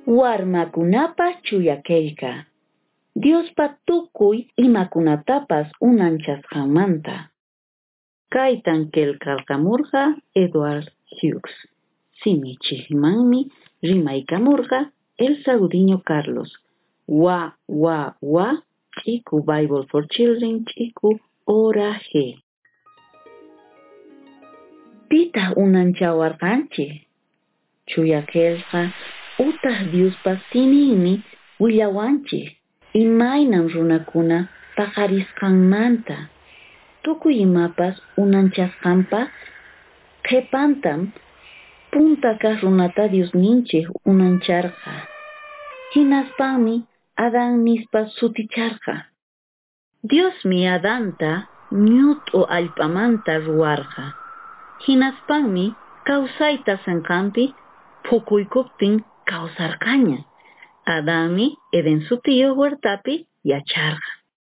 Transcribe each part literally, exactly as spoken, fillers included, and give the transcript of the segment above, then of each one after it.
Warmakunapa chuyakelka. Diospa tukuy imakunatapas unanchasqanmanta. Kaytan kelkalkamurqa Edward Hughes. Simichiqmanmi rimaykamurqa Elsa Gudiño Carlos. Wa, wa, wa, chiku Bible for Children, chiku ora G. Pita unanchawarqanchik. Chuyakelqa utah Diospa sininmi willawanchik. Imaynan runakuna paqarisqanmanta. Tukuy imapas unanchasqanpa qhipantam puntaka runata Diosninchik unancharqa. Hinaspanmi Adán nispa suticharqa. Diosmi Adanta ñut'u allpamanta ruwarqa. Hinaspanmi kawsayta sanqanpi phukuykuptin kawsarqaña. Adánmi Eden sutiyo huertapi yacharqa.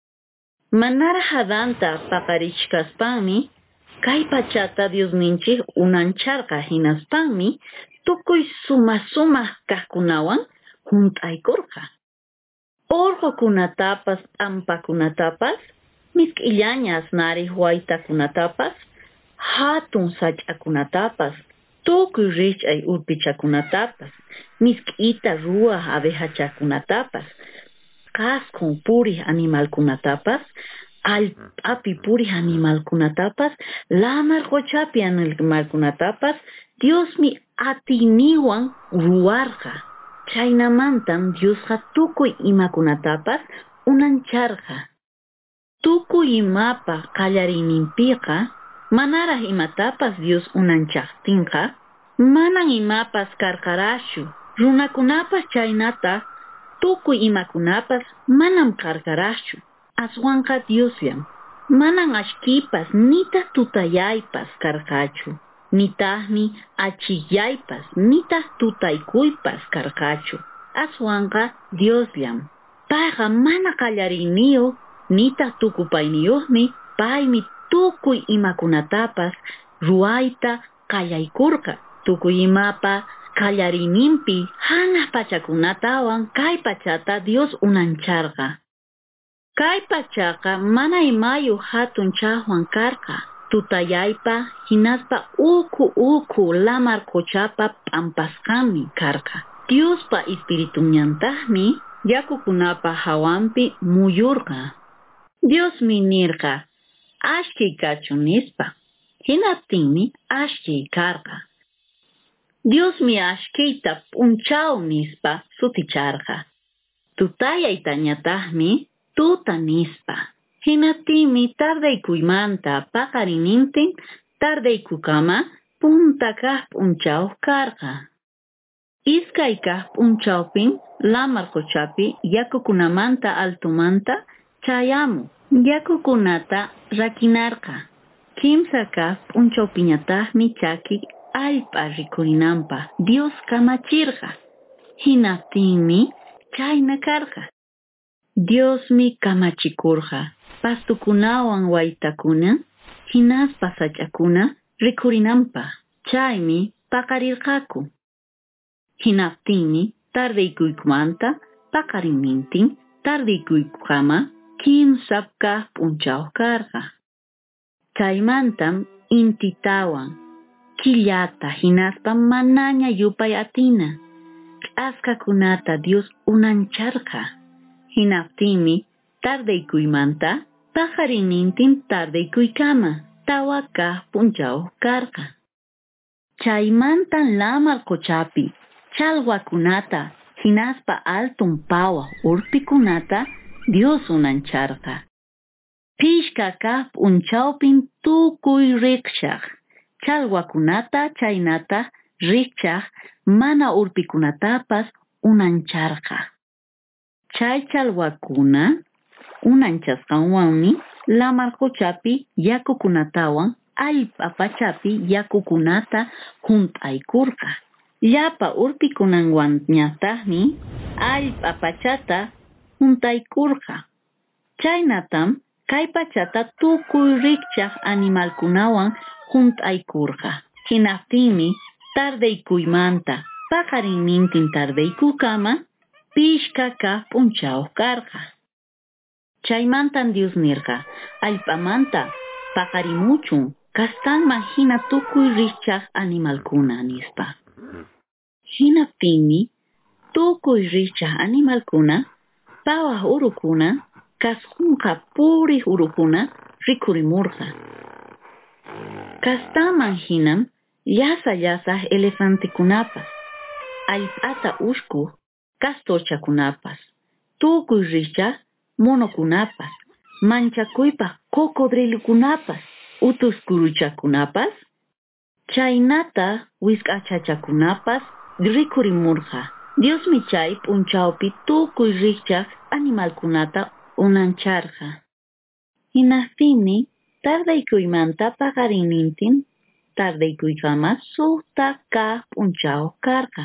Manara Adanta paqarichkaspanmi kay pachata Diosninchik unancharqa hinaspanmi tukuy suma suma kaqkunawan hunt'aykurqa. Urqukunatapas ampakunatapas misk'illaña asnariq waytakunatapas hatun sach'akunatapas tukuy rikch'ay urpichakunatapas misk'ita ruwaq abejachakunatapas kasqun puriq animalkunatapas allp'api puriq animalkunatapas lamar quchapi animalkunatapas Diosmi atiyniwan ruwarqa. Chaynamantam Diosqa tukuy imakunatapas unancharqa. Tukuy imapa qallariyninpiqa manaraq imatapas Dios unanchaqtinqa manan imapas karqarashu. Runakunapas chaynata tukuy imakunapas manam karqarashu. Aswanqa Diosllam. Manan ashkipas nita tutayaypas karqachu. Nitaqmi achiyaypas nita tutaykuypas karqachu. Aswanqa Diosllam. Payqa mana qallariniyuq nita tukupayniyuqmi paymi tukuy imakunatapas ruwayta qallaykurqa. Tukuy imapa qallariyninpi hanaq pachakunatawan kay pachata Dios unancharqa. Kay pachaqa mana imayuq hatun chaqwan karqa. Tutayaypa hinaspa uku uku lamar quchapa p'ampasqanmi karqa. Diospa espiritunñataqmi yakukunapa hawanpi muyurqa. Diosmi nirqa ashkiy kachun nispa. Hinaptinmi ashkiy karqa. Diosmi ashkiyta p'unchaw nispa suticharqa. Tutayaytañataqmi tuta nispa. Hinaptinmi tardaykuymanta paqarinintin tardaykukama punta kaq p'unchaw karqa. Iskay kaq p'unchawpin lamar quchapi yakukunamanta altumanta chayamun. Yakukunata rakinarqa. Kimsa kaq p'unchawpiñataqmi chaki allp'a rikurinanpaq Dios kamachirqa. Hinaptinmi chayna karqa. Diosmi kamachikurqa. Pastukunawan waytakuna hinaspa sach'akuna rikurinanpaq. Chaymi paqarirqaku. Hinaptinmi tardaykuymanta paqarinintin tardaykuykama kimsa kaq p'unchaw karqa. Chaymantam intitawan killata hinaspa manaña yupay atina. Ch'askakunata Dios unancharqa. Hinaptinmi tardaykuymanta paqarinintin tardaykuykama tawa kaq p'unchaw karqa. Chaymantan lamar quchapi challwakunata hinaspa altun pawaq urpikunata Dios unancharqa. Pishka kaq p'unchawpin tukuy riqchaq. Challwakunata chaynata riqchaq mana urpikunatapas unancharqa. Chay challwakuna unanchasqanwanmi lamar quchapi yakukunatawan allp'a pachapi yakukunata hunt'aykurqa. Llapa urpikunanwanñataqmi allp'a pachata hunt'aykurqa. Chaynatam kay pachata tukuy riqchaq animalkunawan hunt'aykurqa. Hinaptinmi tardaykuymanta Paqarinintin tardaykukama pishkaka p'unchaw karqa. Chaymantan Dios nirqa, allp'amanta paqarimuchun kastanman hina tukuy riqchaq animalkuna nispa. Hinaptinmi tukuy riqchaq animalkuna pawaq urukuna kasqunqa puriq urukuna rikurimurqa. Kastaman hinam llasa llasaq elefantikunapas, allp'ata ushkuq kastorchakunapas, tukuy riqchaq monokunapas, manchakuypaq cocodrilokunapas, utuskuruchakunapas, chaynata wisk'achachakunapas rikurimurqa. Diosmi chay p'unchawpi tukuy riqchaq animalkunata unancharqa. Hinaptinmi tardaykuymanta paqarinintin tardaykuykama suqta kaq p'unchaw karqa.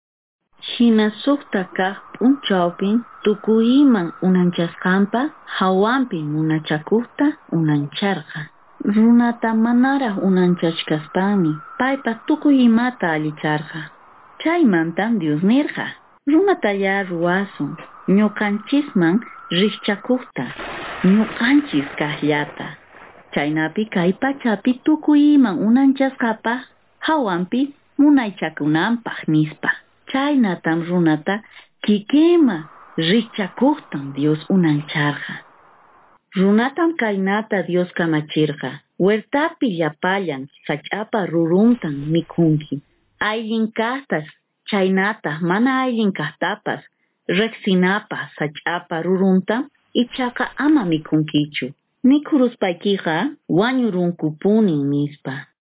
Hina suqta kaq p'unchawpin tukuyman unanchasqanpa hawanpi munachakuqta unancharqa. Runata manaraq unanchachkaspami paypa tukuy imata allicharqa. Chaymantam Dios nirqa, runatalla ruwasun ñuqanchisman riqchakuqta, ñuqanchis kaqllata. Chaynapi kay pachapi tukuyman unanchasqapaq hawanpi munaychakunanpaq nispa. Chaynatam runata kikima riqchakuqtan Dios unancharqa. Runatam kaynata Dios kamachirqa, huertapi llapallan sach'apa ruruntan mikunki. Ayllin kaqtas chaynata mana ayllin kaqtapas riqsinapas sach'apa ruruntam ichaqa ama mikunkichu. Mikuruspaykiqa wañurunkupuni nispa.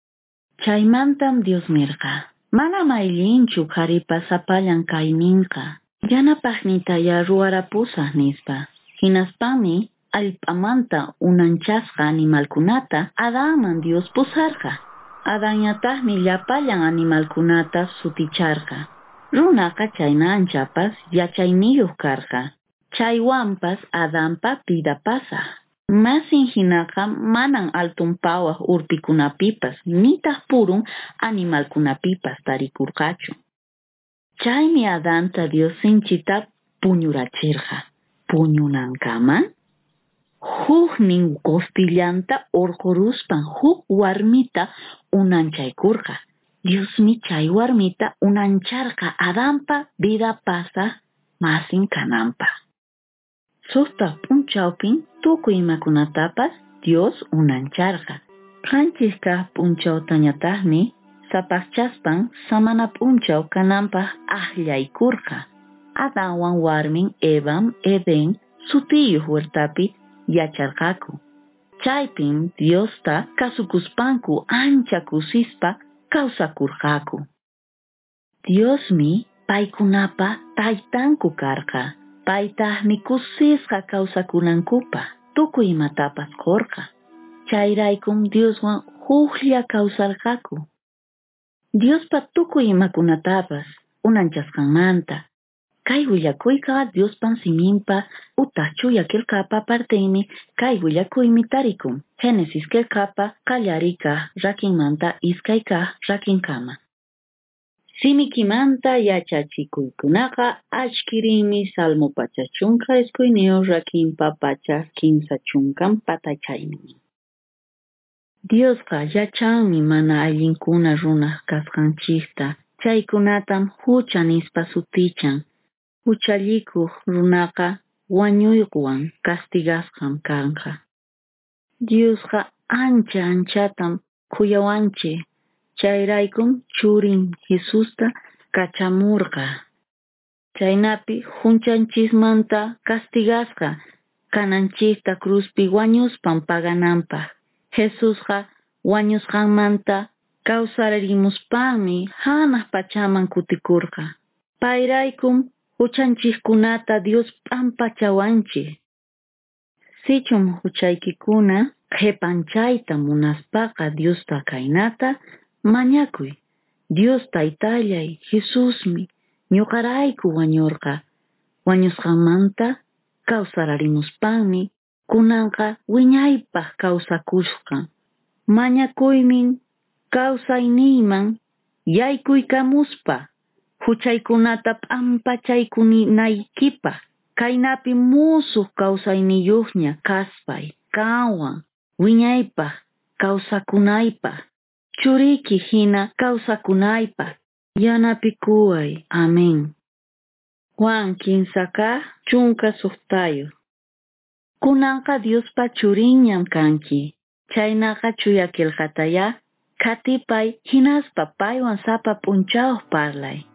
Chaymantam Dios nirqa, mana maylinchu qharipa sapallan kayninqa, yanapaqnitalla ruwarapusaq nispa. Hinaspami allp'amanta unanchasqa animalkunata Adanman Dios pusarqa. Adanñataqmi llapallan animalkunata suticharqa. Runaqa chaynanchapas yachayniyuq karqa. Chaywanpas Adanpa pidapasaq. Masin hinaqa manan altunpawaq urpikunapipas nitaq purun animalkunapipas tarikurqachu. Chaymi Adanta Dios sinchita puñurachirqa. Puñunankama huknin costillanta urquruspan huk warmita unanchaykurqa. Diosmi chay warmita unancharqa Adanpa vidapasaq masin kananpa. Suqta p'unchawpin tukuy imakunatapas Dios unancharqa. Qanchis kaq p'unchawtañataqmi sapaqchaspan samana p'unchaw kananpaq aqllaykurqa. Adanwan warmin Evam Eden sutiyuq huertapi yacharqaku. Chaypin Diosta kasukuspanku ancha kusispa kawsakurqaku. Diosmi paykunapa taytanku karqa. Paytaqmi kusisqa kawsakunankupa tukuy imatapas qorqa. Chayraykum Dioswan huklla kawsarqaku. Diospa tukuy imakunatapas unanchasqanmanta. Kay willakuyqa Diospan siminpa utaq chuya qillqapa partiymi kay willakuymi tarikun. Génesis qillqapa qallarikaq rakinmanta iskay kaq rakinkama. Simikimanta yachachikuykunaqa achkirinmi Salmo pacha chunka isquyniyuq rakinpa pacha kimsa chunkan patachaymi. Diosqa yachanmi mana allinkuna runaq kasqanchikta. Chaykunatam hucha nispa sutichan. Huchallikuq runaqa wañuywan castigasqam kanqa. Diosqa ancha anchatam kuyawanchik. Chayraykum churin Jesusta kachamurqa. Chaynapi hunchanchikmanta castigasqa kananchikta cruzpi wañuspan pagananpaq. Jesusqa wañusqanmanta kawsarimuspanmi hanaq pachaman kutikurqa. Payraykum huchanchikkunata Dios p'ampachawanchik. Sichum huchaykikuna qhipanchayta munaspaqa Diosta kaynata mañakuy. Dios taytallay Jesusmi ñuqarayku wañurqa. Wañusqanmanta kawsararimuspanmi kunanqa wiñaypaq kawsakushqan. Mañakuymin kawsayniyman yaykuykamuspa huchaykunata p'ampachaykunaykipaq. Kaynapi musuq kawsayniyuqña kaspay, kawan, wiñaypaq, kawsakunaypaq, churiki hina kawsakunaypaq, yanapikuway. Amén. Juan kinsaka chunka suktayu. Kunanqa Diospa churinñam kanki. Chaynaqa chuya qillqataya katipay hinaspa paywan sapa p'unchawuq parlay.